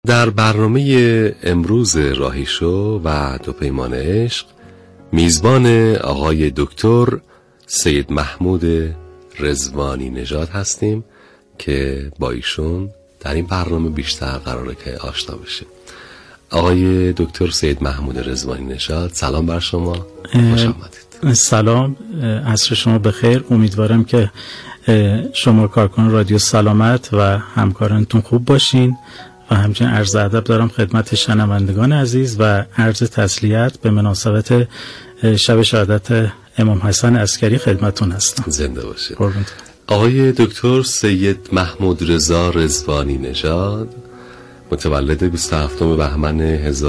در برنامه امروز راهی شو و دو پیمان عشق میزبان آقای دکتر سید محمود رضوانی نژاد هستیم که با ایشون در این برنامه بیشتر قراره که آشنا بشه. آقای دکتر سید محمود رضوانی نژاد، سلام بر شما، خوش آمدید. سلام، عصر شما بخیر. امیدوارم که شما کارکنان رادیو سلامت و همکارانتون خوب باشین و همچنین عرض ادب دارم خدمت شنوندگان عزیز و عرض تسلیت به مناسبت شب شهادت امام حسن عسکری خدمتون هستم. زنده باشید. آقای دکتر سید محمود رضا رضوانی نژاد، متولد 27 بهمن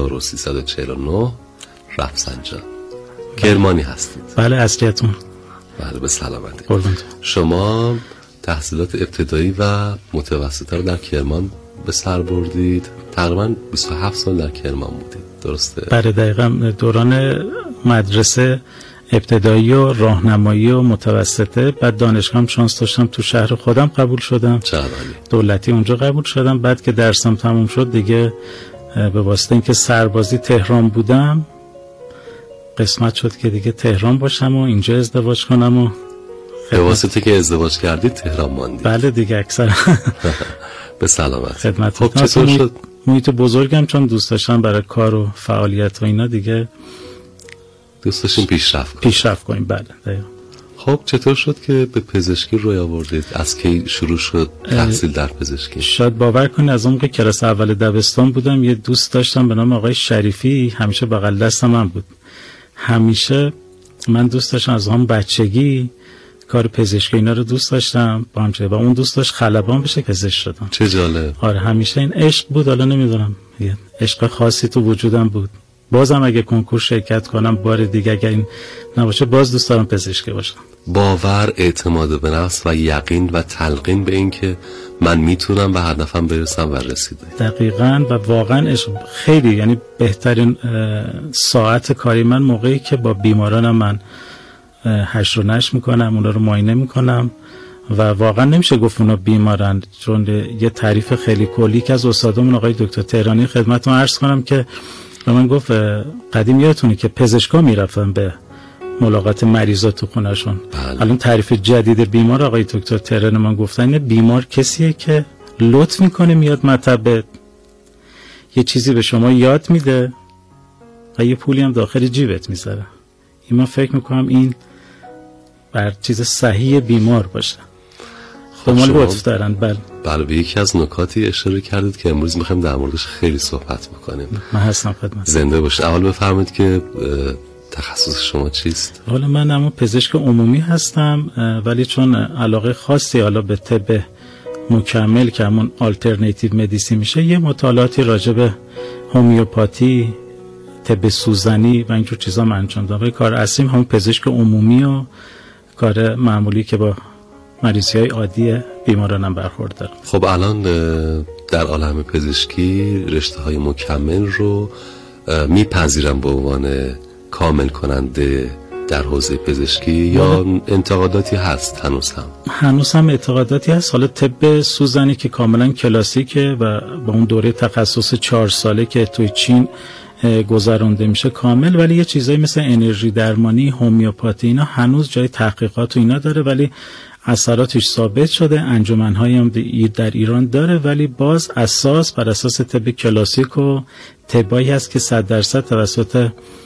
1349 رفسنجان، کرمانی هستید؟ بله، اصلیتون. بله، به سلامتی. شما تحصیلات ابتدایی و متوسطه رو در کرمان به سر بردید، تقریبا 27 سال در کرمان بودید، درسته؟ بله دقیقا. دوران مدرسه ابتدایی و راهنمایی و متوسطه، بعد دانشگاه هم شانس داشتم تو شهر خودم قبول شدم، دولتی اونجا قبول شدم. بعد که درسم تموم شد دیگه به واسطه اینکه سربازی تهران بودم قسمت شد که دیگه تهران باشم و اینجا ازدواج کنم و به واسطه که ازدواج کردید تهران ماندید؟ بله دیگه اکثر. به سلامت. خدمت. خب چطور شد؟ محیط بزرگم چون دوست داشتم برای کار و فعالیت و اینا دیگه دوست داشتیم پیشرفت کنیم. بله دقیقا. خب چطور شد که به پزشکی روی آوردید؟ از کی شروع شد تحصیل در پزشکی؟ شاید باور کنید از اون موقع کلاس اول دبستان بودم یه دوست داشتم به نام آقای شریفی، همیشه بغل دست من بود. همیشه من دوست داشتم از هم بچگی کار پزشکی اینا رو دوست داشتم با همچه و اون دوست داشت خلبان بشه، پزشک شدم. چه جالب. آره همیشه این عشق بود، حالا نمیدونم یه عشق خاصی تو وجودم بود. بازم اگه کنکور شرکت کنم بار دیگه اگه این نباشه باز دوست دارم پزشکی باشم. باور، اعتماد به نفس و یقین و تلقین به این که من میتونم به هدفم برسم و رسیده. دقیقاً. و واقعا عشق خیلی، یعنی بهترین ساعت کاری من موقعی که با بیمارانم من هشت و نشت میکنم، اونا رو معاینه میکنم و واقعا نمیشه گفت اونا بیمارن، چون یه تعریف خیلی کلی که از استادمون آقای دکتر تهرانی خدمتتون عرض کنم که به من گفت قدیم یادتونه که پزشکا میرفتن به ملاقات مریضا تو خونه‌شون. الان تعریف جدید بیمار آقای دکتر تهرانی من گفتن اینه بیمار کسیه که لطف میکنه میاد مطب یه چیزی به شما یاد میده و یه پولی هم داخل جیبت میذاره. این من فکر میکنم این بر چیز صحیح بیمار باشه. خب ما لطف دارن. بله به یکی از نکاتی اشاره کردید که امروز میخوایم در موردش خیلی صحبت بکنیم. من هستم خدمت. زنده باشید. اول بفرمایید که تخصص شما چیست؟ حالا من اما پزشک عمومی هستم، ولی چون علاقه خاصی حالا به طب مکمل که همون آلترناتیو مدیسین میشه، یه مطالعاتی راجع به هومیوپاتی، طب سوزنی و اینجور چیزا من انجام دادم. کار اصلیم همون پزشک عمومی و کار معمولی که با مریضی‌های عادی بیمارانم برخورد دارم. خب الان در عالم پزشکی رشته‌های مکمل رو میپذیرن به عنوان کامل کننده در حوزه پزشکی یا انتقاداتی هست؟ هنوز هم انتقاداتی هست. حالا طب سوزنی که کاملا کلاسیکه و با اون دوره تخصص 4 ساله که توی چین گذرانده میشه کامل، ولی یه چیزایی مثل انرژی درمانی، هومیوپاتی اینا هنوز جای تحقیقات و اینا داره، ولی اثراتش ثابت شده. انجمن‌هایی هم در ایران داره، ولی باز اساس بر اساس طب کلاسیک و طبایی هست که 100% توسط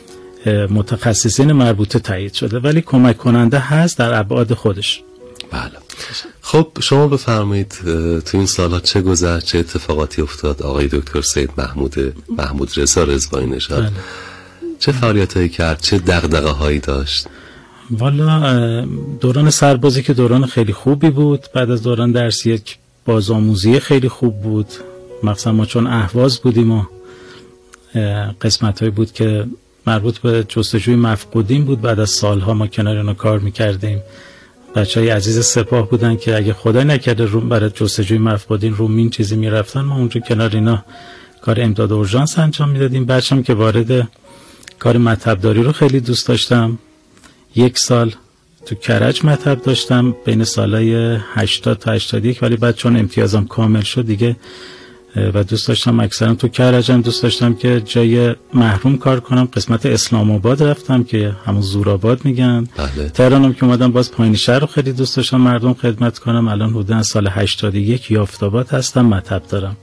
متخصصین مربوطه تایید شده، ولی کمک کننده هست در ابعاد خودش. بله. خب شما بفرمایید تو این سال‌ها چه گذشت، چه اتفاقاتی افتاد؟ آقای دکتر سید محمود رضا رضوانی نژاد بله. چه فعالیتایی کرد، چه دغدغه‌هایی داشت؟ والا دوران سربازی که دوران خیلی خوبی بود. بعد از دوران درسی یک بازآموزی خیلی خوب بود، مثلا ما چون اهواز بودیم و قسمت‌هایی بود که مربوط به جستجوی مفقودین بود. بعد از سالها ما کنار اینا کار میکردیم. بچهای عزیز سپاه بودن که اگه خدای نکرده برای جستجوی مفقودین رومین چیزی میرفتن، ما اونجا کنار اینا کار امداد اورژانس انجام میدادیم. بچه‌ام که وارد کار مطب‌داری رو خیلی دوست داشتم. 1 سال تو کرج مطب داشتم بین سالای 80 تا 81، ولی بعد چون امتیازم کامل شد دیگه و دوست داشتم اکثرا تو کرجم دوست داشتم که جای محروم کار کنم. قسمت اسلام آباد رفتم که همون زورآباد میگن. بله. تهرانم که اومدم باز پایین شهر رو خیلی دوست داشتم مردم خدمت کنم. الان حدود سال 81 یافت‌آباد هستم، مطب دارم.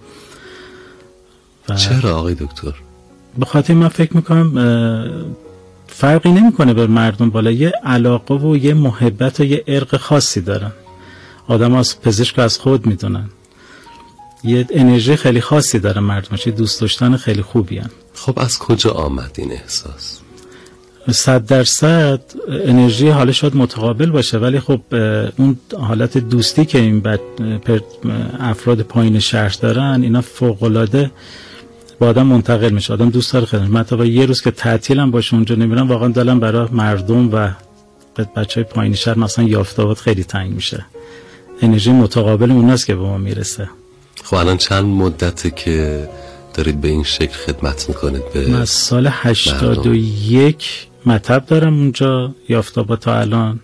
چرا آقای دکتر؟ به خاطر من فکر میکنم فرقی نمیکنه به مردم بالا، یه علاقه و یه محبت و یه عرق خاصی دارن. آدم از پزشک از خود میدونن، یه انرژی خیلی خاصی داره مردم، چه دوست داشتن خیلی خوبی هن. خب از کجا آمد این احساس؟ 100% انرژی حالا شاید متقابل باشه، ولی خب اون حالت دوستی که این افراد پایین شهر دارن اینا فوق‌العاده با آدم منتقل میشه. آدم دوست داره خدمت. من تا یه روز که تعطیلم باشه اونجا نمیرم، واقعا دلم برای مردم و بچهای پایین شهر مثلا یافت‌آباد خیلی تنگ میشه. انرژی متقابل اوناست که به ما میرسه. خب الان چند مدته که دارید به این شکل خدمت میکنید؟ من سال 81 مطب دارم اونجا یافت‌آباد تا الان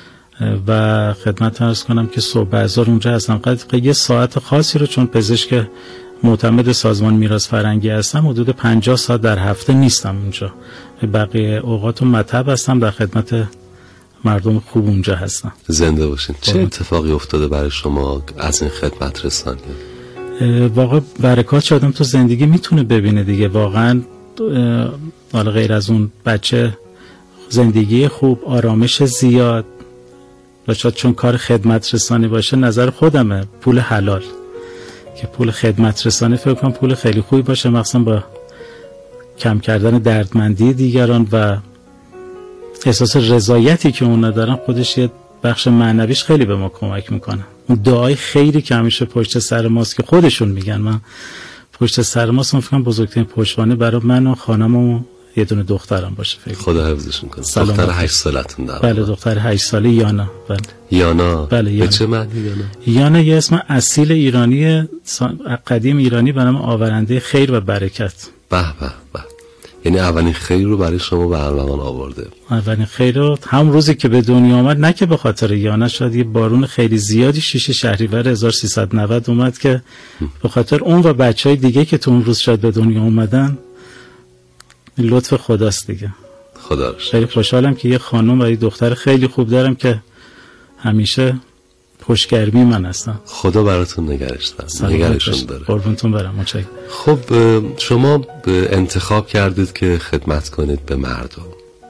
و خدمت عرض کنم که صبح بازار اونجا هستم. قدر یه ساعت خاصی رو چون پزشک معتمد سازمان میراث فرهنگی هستم حدود 50 ساعت در هفته نیستم اونجا، بقیه اوقات مطب هستم در خدمت مردم خوب اونجا هستم. زنده باشین. چه اتفاقی افتاده برای شما از این خدمت رسانی؟ واقعا برکات آدم تو زندگی میتونه ببینه دیگه. واقعا حالا غیر از اون بچه زندگی خوب، آرامش زیاد و شاید چون کار خدمت رسانی باشه نظر خودمه پول حلال که پول خدمت رسانی فکر کنم پول خیلی خوبی باشه، مخصوصا با کم کردن دردمندی دیگران و احساس رضایتی که اونا دارن خودش یه بخش معنویش خیلی به ما کمک میکنه. اون دعای خیری که همیشه پشت سر ماست که خودشون میگن، من پشت سر ماست، من فکرم بزرگترین پشتوانه برای من و خانم و یه دونه دخترم باشه. فکر خدا حفظشون کنه. دختر 8 سالتون داره؟ بله دختر 8 ساله یانا. بله یانا. بله یانا. به چه معنی یانا؟ یانا یه اسم اصیل ایرانی قدیم ایرانی به نام آورنده خیر و برکت. به به به. یعنی اولین خیر رو برای شما به ارمغان آورده. اولین خیر رو هم روزی که به دنیا آمد، نه که به خاطر یانا، شاید یه بارون خیلی زیادی 6 شهریور 1390 اومد که به خاطر اون و بچهای دیگه که تو اون روز شاید به دنیا اومدن لطف خداست دیگه. خدا روش. خیلی خوشحالم که یه خانم و یه دختر خیلی خوب دارم که همیشه پشتگرمی من هستن. خدا براتون نگرشون داره. قربونتون برم. متشکرم. خب شما انتخاب کردید که خدمت کنید به مردم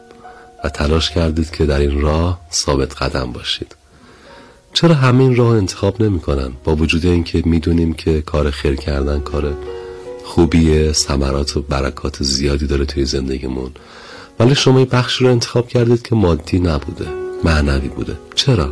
و تلاش کردید که در این راه ثابت قدم باشید. چرا همین راه انتخاب نمی کنن؟ با وجود اینکه میدونیم که کار خیر کردن کار خوبیه، ثمرات و برکات زیادی داره توی زندگیمون، ولی شما این بخش رو انتخاب کردید که مادی نبوده، معنوی بوده. چرا؟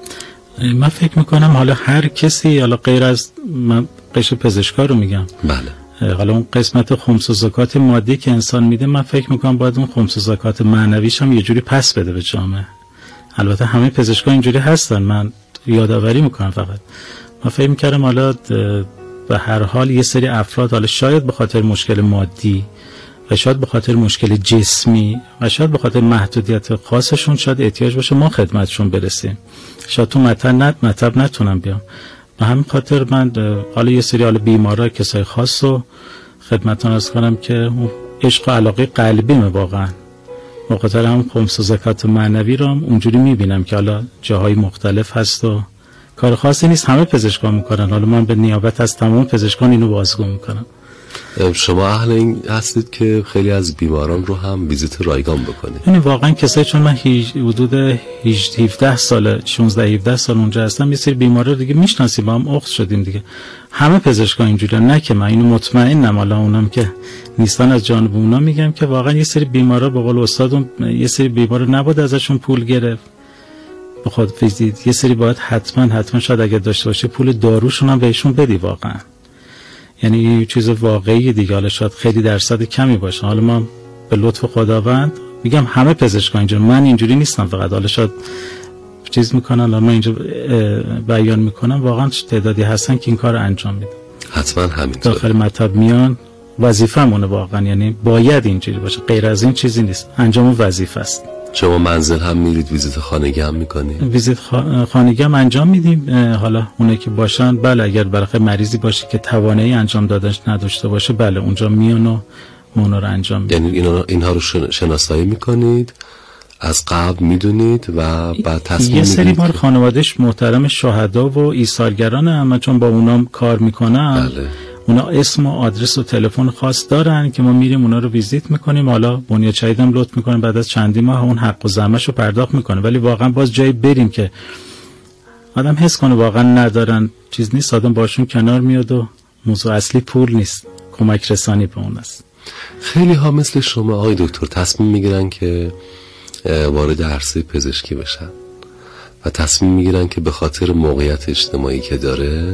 من فکر میکنم حالا هر کسی، حالا غیر از من قشر پزشکا رو میگم، بله، حالا اون قسمت خمس و زکات مادی که انسان میده، من فکر میکنم باید اون خمس و زکات معنویش هم یه جوری پس بده به جامعه. البته همه پزشکا اینجوری هستن، من یادآوری میکنم. فقط من فکر میکردم حالا به هر حال یه سری افراد، حالا شاید به خاطر مشکل مادی و شاید به خاطر مشکل جسمی و شاید به خاطر محدودیت خاصشون شاید احتیاج باشه ما خدمتشون برسیم، شاید تو مطب نتونم بیام. به همین خاطر من حالا یه سری بیمارا، کسای خاص رو خدمتتون عرض کنم که عشق و علاقه قلبیمه واقعا. به خاطر هم خمس و زکات معنوی رو هم اونجوری میبینم که حالا جاهای مختلف هست و کار خاصی نیست، همه پزشکان میکنن. حالا من به نیابت از تمام پزشکان اینو بازگو میکنم. شما اهل این هستید که خیلی از بیماران رو هم ویزیت رایگان بکنید؟ یعنی واقعا کسایی، چون من حدود 17 سال 16-17 سال اونجا هستم، یه سری بیمارا دیگه میشناسیم، با هم اخت شدیم دیگه. همه پزشکان اینجوریه، نه که من اینو مطمئنم، حالا اونم که نیستن از جانب اونا میگم که واقعا یه سری بیمارا به قول استادم، یه سری بیمارا نباید ازشون پول گرفت بخواد ویزیت. یه سری باید حتما شاید اگه داشته باشه پول داروشون هم بهشون بدی واقعا. یعنی یه چیز واقعی دیگه، حالا شاید خیلی درصد کمی باشه. حالا ما به لطف خداوند میگم همه پزشکان اینجوری، من اینجوری نیستم فقط، حالا شاید چیز میکنن، حالا من اینجا بیان میکنم، واقعا تعدادی هستن که این کار انجام میدن. حتما همینطور داخل مطب میان، وظیفه‌مونه واقعا، یعنی باید اینجوری باشه، غیر از این چیزی نیست، انجام وظیفه است. شما منزل هم میرید، ویزیت خانگی هم میکنید؟ ویزیت خانگی هم انجام میدیم. حالا اونه که باشن بله، اگر برای مریضی باشه که توانایی انجام دادنش نداشته باشه بله اونجا میان و اونا رو انجام میدیم. یعنی اینها رو شناسایی میکنید، از قبل میدونید و بعد تصمیم یه سری میگیرید؟ بار خانوادهش محترم شهدا و ایثارگران، اما چون با اونام کار میکنن بله. اونا اسم و آدرس و تلفن خاص دارن که ما میریم اونا رو ویزیت میکنیم. حالا بنیاد شهیدم لطف میکنه بعد از چندی ماه اون حق و زحمتش رو پرداخت میکنه، ولی واقعا باز جایی بریم که آدم حس کنه واقعا ندارن چیز نیست، آدم باشون کنار میاد و موضوع اصلی پول نیست، کمک رسانی به اون است. خیلی ها مثل شما آقای دکتر تصمیم میگیرن که وارد عرصه پزشکی بشن و تصمیم میگیرن که به خاطر موقعیت اجتماعی که داره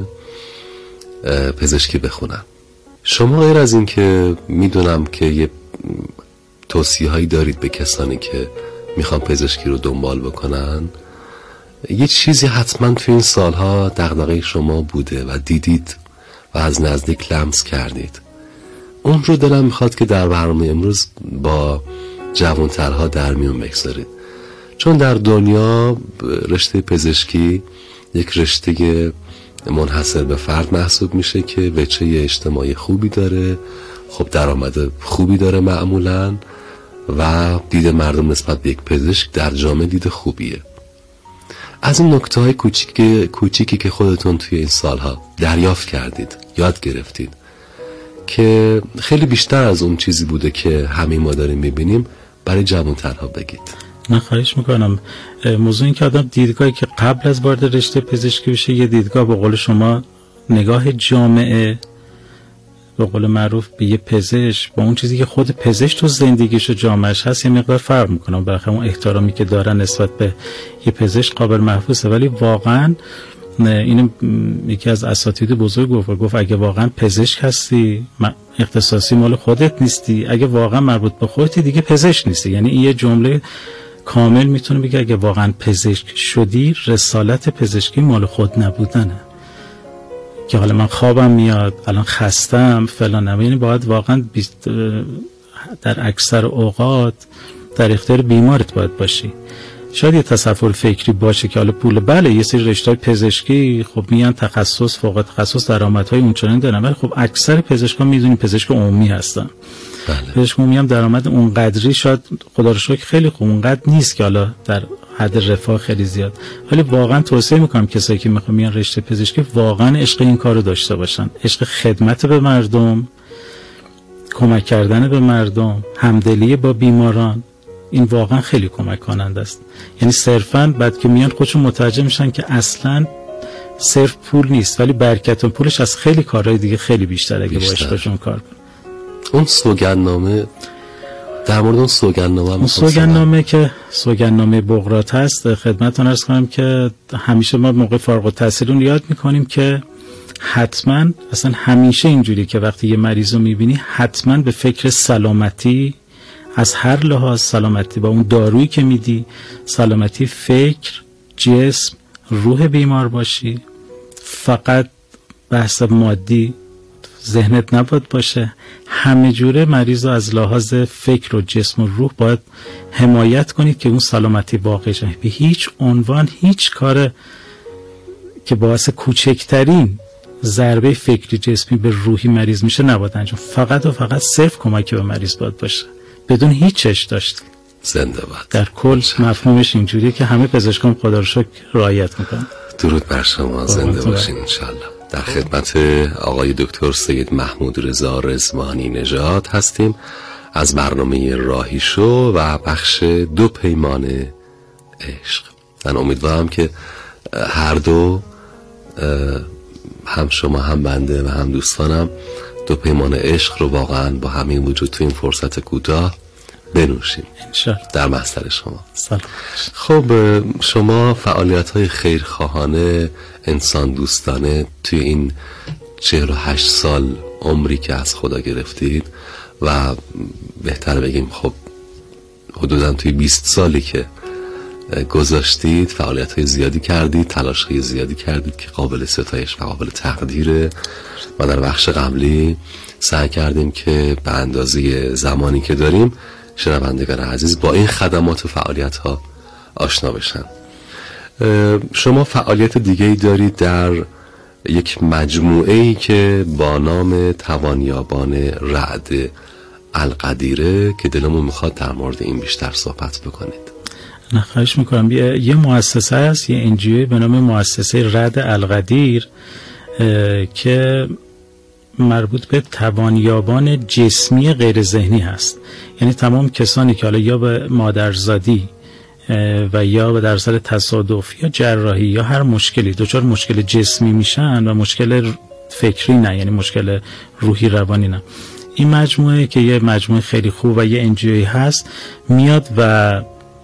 پزشکی بخونن. شما غیر از این که میدونم که یه توصیه هایی دارید به کسانی که میخوان پزشکی رو دنبال بکنن، یه چیزی حتما تو این سالها دغدغه شما بوده و دیدید و از نزدیک لمس کردید. اون رو دلم میخواد که در برنامه امروز با جوانترها در میون بگذارید، چون در دنیا رشته پزشکی یک رشته منحصر به فرد محسوب میشه که وجهه اجتماعی خوبی داره، خب درآمد خوبی داره معمولاً و دید مردم نسبت به یک پزشک در جامعه دید خوبیه. از این نکته‌های کوچیکی که خودتون توی این سالها دریافت کردید، یاد گرفتید که خیلی بیشتر از اون چیزی بوده که همه ما داریم میبینیم، برای جوان‌ترها بگید. من خواهش میکنم. موضوع این که آدم دیدگاهی که قبل از وارد رشته پزشکی بشه یه دیدگاه به قول شما نگاه جامعه به قول معروف به یه پزشک با اون چیزی که خود پزشک تو زندگیش و جامعهش هست یه مقدار فرق میکنه. برای اون احترامی که دارن نسبت به یه پزشک قابل محفوظه، ولی واقعا اینو یکی از اساتید بزرگ گفت اگه واقعا پزشک هستی اختصاصی مال خودت نیستی، اگه واقعا مربوط به خودتی دیگه پزشک نیستی. یعنی این یه جمله کامل میتونه بگه اگه واقعا پزشک شدی رسالت پزشکی مال خود نبودنه، که حالا من خوابم میاد الان خستم فلان. یعنی باید واقعا در اکثر اوقات در اختیار بیمارت باید باشی. شاید یه تصور فکری باشه که حالا پول بله یه سری رشته‌های پزشکی خب میان تخصص فوق تخصص درآمدهای اونچنانی دارن، ولی خب اکثر پزشکان میدونیم پزشک عمومی هستن. بله. پزشک عمومی هم درآمد اونقدری شاید خدا رو شکر خیلی خوب اونقدر نیست که حالا در حد رفاه خیلی زیاد، ولی واقعا توصیه میکنم کسایی که میخوان میان رشته پزشکی واقعا عشق این کارو داشته باشن، عشق خدمت به مردم، کمک کردن به مردم، همدلی با بیماران. این واقعا خیلی کمک کننده است. یعنی صرفاً بعد که میان خودشون متوجه میشن که اصلاً صرف پول نیست، ولی برکت و پولش از خیلی کارهای دیگه خیلی بیشتر اگه با عشقشون کار کنن. اون سوگندنامه، در مورد اون سوگندنامه هم سوگندنامه که سوگندنامه بقراط هست، خدمتتون عرض کنم که همیشه ما موقع فارغ التحصیلی اون یاد میکنیم که حتما اصلا همیشه اینجوری که وقتی یه مریض رو میبینی حتما به فکر سلامتی از هر لحاظ، سلامتی با اون دارویی که میدی، سلامتی فکر، جسم، روح بیمار باشی. فقط بحث مادی ذهنت نباید باشه، همه جوره مریض رو از لحاظ فکر و جسم و روح باید حمایت کنید که اون سلامتی واقعی شه. به هیچ عنوان هیچ کار که باعث کوچکترین ضربه فکری جسمی به روحی مریض میشه نباید انجام. فقط و فقط صرف کمک به مریض باید باشه بدون هیچ چش داشت. زنده باد. در کل مفهومش اینجوریه که همه پزشکان خدا رو شکر رعایت میکنن. درود بر شما، زنده باشین انشالله. در خدمت آقای دکتر سید محمود رضا رضوانی نژاد هستیم از برنامه راهی شو و بخش دو پیمان عشق. من امیدوارم که هر دو، هم شما هم بنده و هم دوستانم، دو پیمان عشق رو واقعا با همه وجود تو این فرصت کوتاه بنوشیم انشالله. در محضر شما. سلام. خب شما فعالیت‌های خیرخواهانه، انسان دوستانه توی این 48 سال عمری که از خدا گرفتید و بهتر بگیم خب حدوداً توی 20 سالی که گذاشتید فعالیت‌های زیادی کردید، تلاش‌های زیادی کردید که قابل ستایش و قابل تقدیره. و در بخش قبلی سعی کردیم که به اندازه زمانی که داریم شنوندگان عزیز با این خدمات و فعالیت ها آشنا بشن. شما فعالیت دیگه‌ای دارید در یک مجموعه‌ای که با نام توانیابان رعد القدیره که دلمون میخواد در مورد این بیشتر صحبت بکنید. نه خواهش میکنم. یه مؤسسه هست، یه انجیوی به نام مؤسسه رعد القدیر که مربوط به توانیابان جسمی غیر ذهنی هست. یعنی تمام کسانی که حالا یا به مادرزادی و یا به در اثر تصادف یا جراحی یا هر مشکلی دچار مشکل جسمی میشن و مشکل فکری نه، یعنی مشکل روحی روانی نه، این مجموعه که یه مجموعه خیلی خوب و یه انجیوی هست میاد و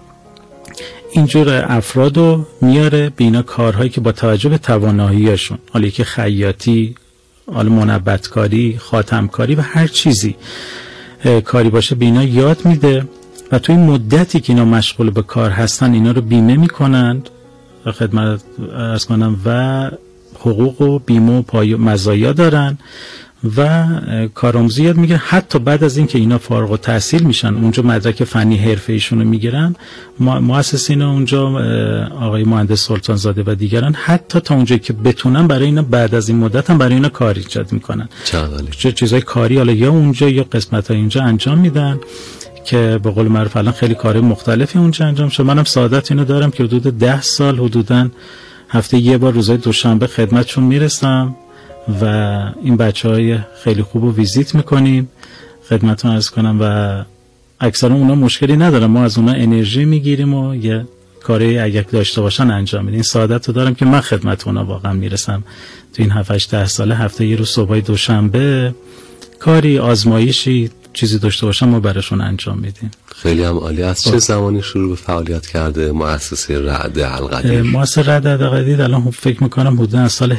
اینجور افرادو میاره بینا کارهایی که با توجه به تواناییشون، حالا که خیاطی، حالا منبتکاری، خاتمکاری و هر چیزی کاری باشه بینا یاد میده و توی مدتی که اینا مشغول به کار هستن اینا رو بیمه میکنند و خدمت عرض کنم و حقوق و بیمه و پای مزایا دارن و کارآموزی یاد میگیرن. حتی بعد از اینکه اینا فارغ التحصیل میشن، اونجا مدرک فنی حرفه‌ایشون رو میگیرن، مؤسسین اونجا آقای مهندس سلطان زاده و دیگران حتی تا اونجایی که بتونن برای اینا بعد از این مدت هم برای اینا کار ایجاد میکنن. چه چیزای کاری حالا یا اونجا یا قسمت‌های اینجا انجام میدن که به قول معروف الان خیلی کار مختلفی اونجا انجام شده. منم سعادت اینو دارم که حدود 10 سال حدوداً هفته یه بار روزهای دوشنبه خدمتشون میرسم و این بچه‌های خیلی خوب رو ویزیت میکنیم، خدمتتون عرض کنم و اکثرا اونا مشکلی ندارن، ما از اونا انرژی میگیریم و یه کاری اگه داشته باشن انجام میدیم. این سعادت رو دارم که من خدمت اونا واقعا میرسم تو این 7-8 ساله، هفته یه روز صبحای دوشنبه کاری آزمایشی چیزی داشته باشم ما براشون انجام میدیم. خیلی هم عالی. از چه زمانی شروع به فعالیت کرده مؤسسه رعد القدیر؟ مؤسسه رعد القدیر الان فکر میکنم حدود از سال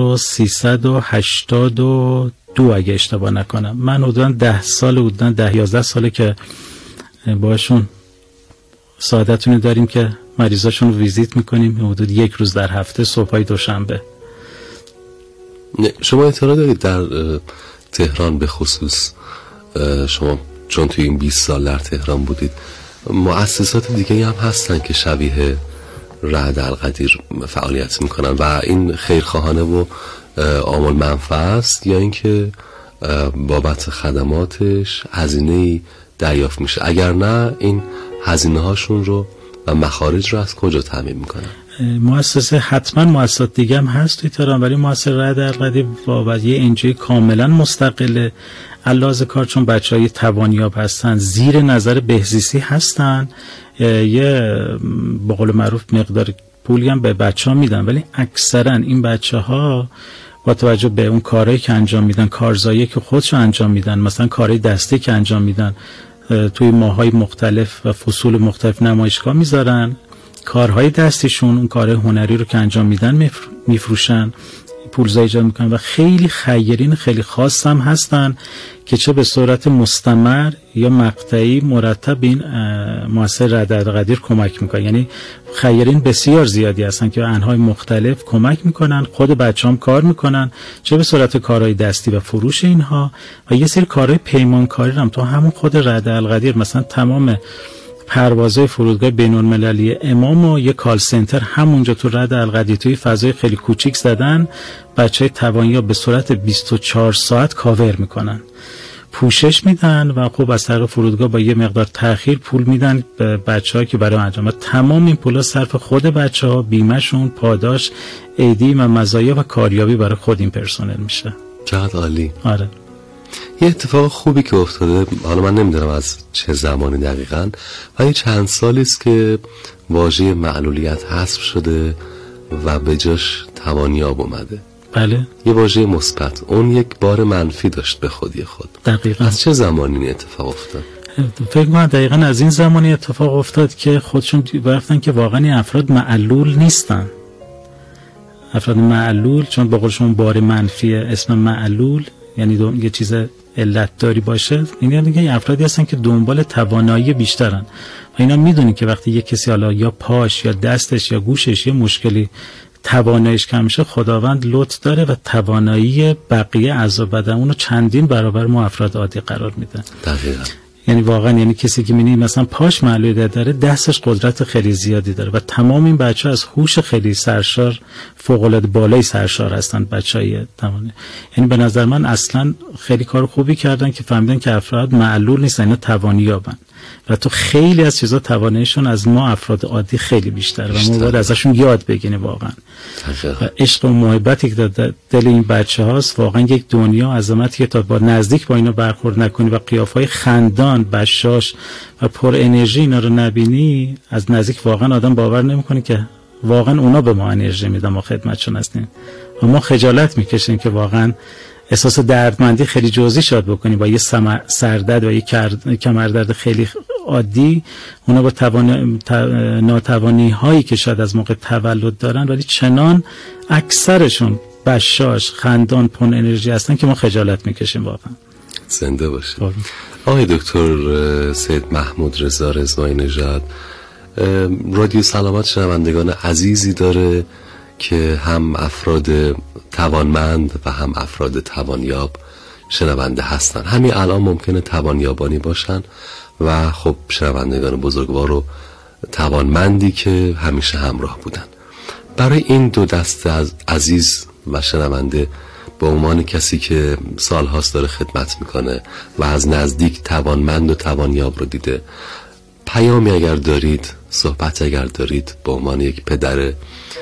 1382 اگه اشتباه نکنم. من حدود 10 سال حدود 10-11 ساله که باشون سعادتونی داریم که مریضاشون رو ویزیت میکنیم حدود یک روز در هفته صبحای دوشنبه. شما اطلاع دارید در تهران به خصوص، شما چون توی این 20 سال در تهران بودید، مؤسسات دیگه هم هستن که شبیه رعد القدیر فعالیت میکنن و این خیرخواهانه و عامل منفعه است یا اینکه بابت خدماتش هزینه‌ای دریافت میشه؟ اگر نه این هزینه هاشون رو و مخارج رو از کجا تامین میکنن؟ مؤسسه حتما مؤسسات دیگه هم هست توی تهران، ولی مؤسسه رعد القدیر با یه انجوی کاملا مستقله. علاوه کار چون بچهای توانیاب هستن، زیر نظر بهزیستی هستن، یه به قول معروف مقدار پولی هم به بچه‌ها میدن، ولی اکثرا این بچه‌ها با توجه به اون کارهایی که انجام میدن، کارزایی که خودشون انجام میدن، مثلا کارهای دستی که انجام میدن توی ماهای مختلف و فصول مختلف نمایشگاه میذارن، کارهای دستیشون اون کارهای هنری رو که انجام میدن میفروشن، پولزایی ایجاد میکنن و خیلی خیرین خیلی خاص هم هستن که چه به صورت مستمر یا مقطعی مرتب این مؤسسه رعد القدیر کمک میکنن. یعنی خیرین بسیار زیادی هستن که انهای مختلف کمک میکنن، خود بچه‌ام کار میکنن، چه به صورت کارهای دستی و فروش اینها و یه سری کارهای پیمانکاری هم تو همون خود رعد القدیر، مثلا تمام پروازهای فرودگاه بین‌المللی امام و یک کال سنتر همونجا تو رعد القدیر توی فضای خیلی کوچیک زدن، بچهای توانیاب به صورت 24 ساعت کاور میکنن، پوشش میدن و خب از طریق فرودگاه با یه مقدار تأخیر پول میدن به بچه‌ها که برای انجام. تمام این پولا صرف خود بچه‌ها، بیمه‌شون، پاداش، عیدی و مزایا و کاریابی برای خود این پرسنل میشه. چقدر عالی. آره. یه اتفاق خوبی که افتاده، حالا من نمیدونم از چه زمانی دقیقاً، ولی چند سالی است که واژه معلولیت حذف شده و به جاش توانیاب اومده. بله. یه واژه مثبت، اون یک بار منفی داشت به خودی خود. دقیقاً. از چه زمانی این اتفاق افتاد؟ فکر کنم دقیقاً از این زمانی اتفاق افتاد که خودشون گفتن که واقعاً این افراد معلول نیستن. افراد معلول چون به قول شما بار منفی، اسم معلول یعنی یه چیز علت داری باشه، این یعنی که افرادی هستن که دنبال توانایی بیشترن و اینا میدونی که وقتی یه کسی حالا یا پاش یا دستش یا گوشش یه مشکلی تواناییش کم میشه، خداوند لطف داره و توانایی بقیه اعضا بدن اونو چندین برابر ما افراد عادی قرار میده. دقیقاً. یعنی واقعا یعنی کسی که می‌بینی مثلا پاش معلولیت داره، دستش قدرت خیلی زیادی داره و تمام این بچه‌ها از هوش خیلی سرشار، فوق‌العاده بالای سرشار هستن بچهای تمام. یعنی به نظر من اصلا خیلی کار خوبی کردن که فهمیدن که افراد معلول نیستن، اینا توانیابن و تو خیلی از چیزا تواناییشون از ما افراد عادی خیلی بیشتره و ما باید ازشون یاد بگیریم واقعا. و عشق و محبتی که در دل این بچه‌هاست واقعا یک دنیا عظمتی که تا با نزدیک با اینا برخورد نکنی و قیافه‌های خندان، بشاش و پر انرژی اینا رو نبینی، از نزدیک واقعا آدم باور نمی‌کنه که واقعا اونا به ما انرژی میدن، ما خدمتشون هستیم و ما خجالت می‌کشیم که واقعا احساس دردمندی خیلی جزئی شاد بکنی با یه سردرد و یه کمردرد خیلی عادی، اونا با ناتوانی هایی که شاید از موقع تولد دارن ولی چنان اکثرشون بشاش، خندان، پر انرژی هستن که ما خجالت میکشیم واقعا. زنده باشه. آقای دکتر سید محمود رضا رضوانی نژاد، رادیو سلامت شنوندگان عزیزی داره که هم افراد توانمند و هم افراد توانیاب شنونده هستن. همین الان ممکنه توانیابانی باشن و خب شنوندگان بزرگوار و توانمندی که همیشه همراه بودن. برای این دو دسته از عزیز و شنونده به عنوان کسی که سالهاست داره خدمت میکنه و از نزدیک توانمند و توانیاب رو دیده، پیامی اگر دارید، صحبت اگر دارید، به عنوان یک پدر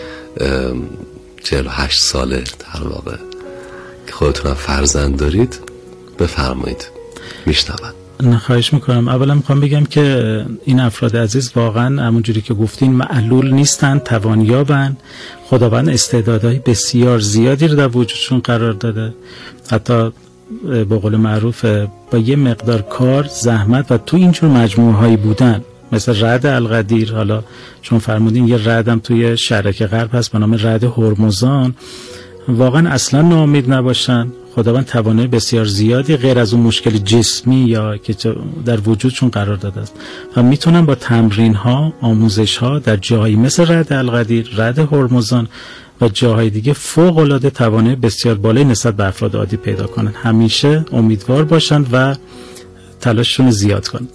48 ساله در واقع که خودتون فرزند دارید، بفرمایید، میشنوم. خواهش میکنم. اولا میخوام بگم که این افراد عزیز واقعا همونجوری که گفتین معلول نیستن، توانیابن. خداوند استعدادهای بسیار زیادی رو در وجودشون قرار داده، حتی به قول معروف با یه مقدار کار، زحمت و تو اینجور مجموعه هایی بودن، مثل رعد القدیر. حالا چون فرمودین یه رعدم توی شرق غرب هست به نام رعد هرمزان، واقعا اصلا ناامید نباشن. خداوند توانایی بسیار زیادی غیر از اون مشکل جسمی یا که در وجودشون قرار داده است و میتونن با تمرین ها، آموزش ها در جاهایی مثل رعد القدیر، رعد هرمزان و جاهای دیگه فوق العاده توانایی بسیار بالای نسبت به افراد عادی پیدا کنن. همیشه امیدوار باشن و تلاششون زیاد کنن.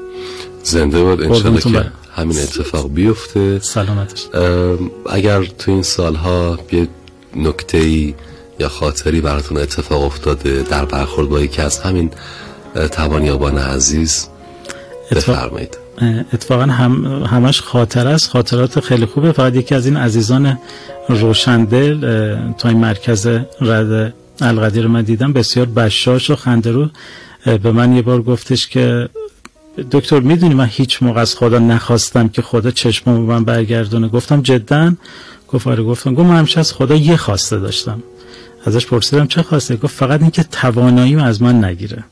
زنده باد. انشالله که همین اتفاق بیفته. سلامتش. اگر تو این سالها یه نکته‌ای یا خاطری براتون اتفاق افتاده در برخورد با یکی از همین توانیابان عزیز، بفرمایید. اتفاقا همش خاطره است، خاطرات خیلی خوبه. فقط یکی از این عزیزان روشندل تو این مرکز رعد القدیر من دیدم، بسیار بشاش و خنده‌رو، به من یه بار گفتش که دکتر میدونی من هیچ موقع از خدا نخواستم که خدا چشممو من برگردونه. گفتم جدا؟ گفت آره. گفتم من همیشه از خدا یه خواسته داشتم. ازش پرسیدم چه خواسته؟ گفت فقط این که تواناییمو از من نگیره.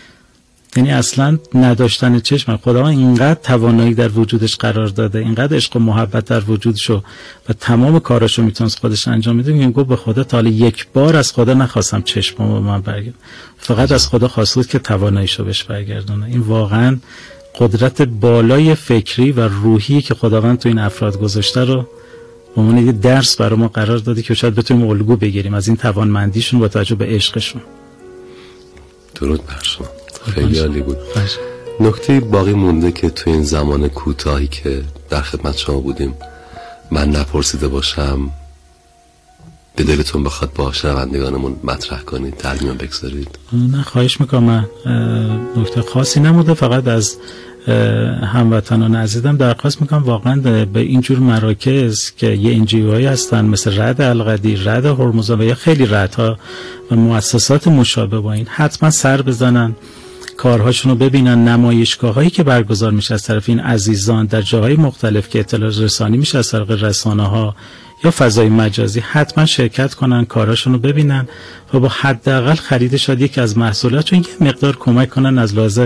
یعنی اصلا نداشتن چشم، خدا اینقدر توانایی در وجودش قرار داده، اینقدر عشق و محبت در وجودشو و تمام کاراشو میتونه خودش انجام میده. میگم گفت به خدا تا حالا یک بار از خدا نخواستم چشممو من برگردونه، فقط از خدا خواست که تواناییشو بهش برگردونه. این واقعا قدرت بالای فکری و روحی که خداوند تو این افراد گذاشته رو به عنوان یه درس برای ما قرار داده که شاید بتونیم الگو بگیریم از این توانمندیشون با توجه به عشقشون. درود بر شما. خیلی عالی بود. نکته باقی مونده که تو این زمان کوتاهی که در خدمت شما بودیم من نپرسیده باشم، به دلتون بخواد با شنوندگانمون مطرح کنید، در میان بگذارید. نه خواهش میکنم. من نکته خاصی نموده، فقط از هموطنان عزیزم درخواست میکنم واقعا به اینجور مراکز که یه انجیوهایی هستن مثل رعد القدیر، رعد هرمزان و یا خیلی رعدها و مؤسسات مشابه با این، حتما سر بزنن، کارهاشون رو ببینن. نمایشگاه هایی که برگزار میشه از طرف این عزیزان در جاهای مختلف که اطلاع رسانی میشه از طریق رسانه ها یا فضای مجازی، حتما شرکت کنن، کارهاشون رو ببینن و با حداقل خرید شاید یکی از محصولاتشون یه مقدار کمک کنن. از لحاظ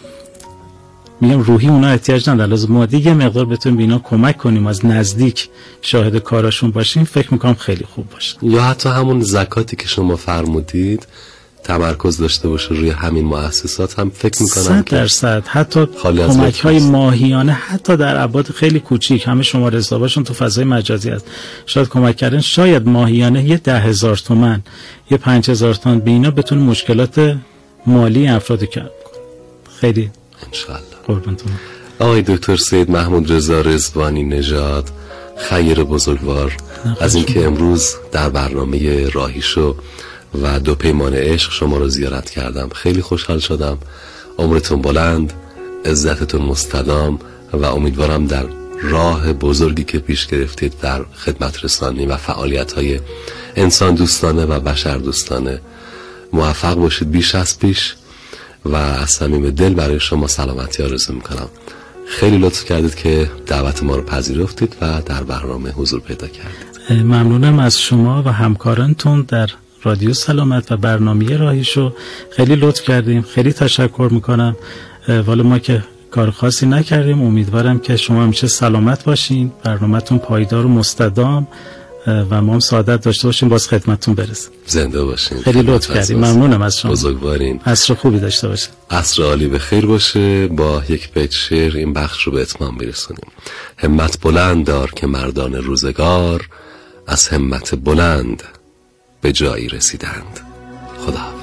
میگم روحی اونا احتیاج ندارن، لازم مادی یه مقدار بتونیم بینا کمک کنیم، از نزدیک شاهد کاراشون باشیم، فکر میکنم خیلی خوب باشه. یا حتی همون زکاتی که شما فرمودید تمرکز داشته باشه روی همین مؤسسات، هم فکر میکنم 100% حتی کمک های ماهیانه، حتی در ابعاد خیلی کوچیک، همه شماره حسابشون تو فضای مجازی هست، شاید کمک کردن، شاید ماهیانه یه 10,000 تومان، یه 5,000 تومان به اینا بتونه مشکلات مالی افراد کم کنه. خیلی انشالله. قربانتون. آقای دکتر سید محمود رضا رضوانی نژاد، خیر بزرگوار از اینکه امروز در برنامه راهی شو و دو پیمان عشق شما رو زیارت کردم. خیلی خوشحال شدم. عمرتون بلند، عزتتون مستدام و امیدوارم در راه بزرگی که پیش گرفتید در خدمت رسانی و فعالیت‌های انسان دوستانه و بشر دوستانه موفق باشید بیش از پیش و از صمیم دل برای شما سلامتی آرزو میکنم. خیلی لطف کردید که دعوت ما رو پذیرفتید و در برنامه حضور پیدا کردید. ممنونم از شما و همکارانتون در رادیو سلامت و برنامه راهی شو. خیلی لطف کردیم. خیلی تشکر میکنم. والا ما که کار خاصی نکردیم. امیدوارم که شما همیشه سلامت باشین، برنامه‌تون پایدار و مستدام و ما هم سعادت داشته باشیم باز خدمتتون برسیم. زنده باشین. خیلی لطف کردیم. ممنونم از شما. بزرگوارین. عصر خوبی داشته باشین. عصر عالی به خیر باشه. با یک بیت شعر این بخش رو به اتمام برسونیم. همت بلند دار که مردان روزگار از همت بلند به جایی رسیدند. خدا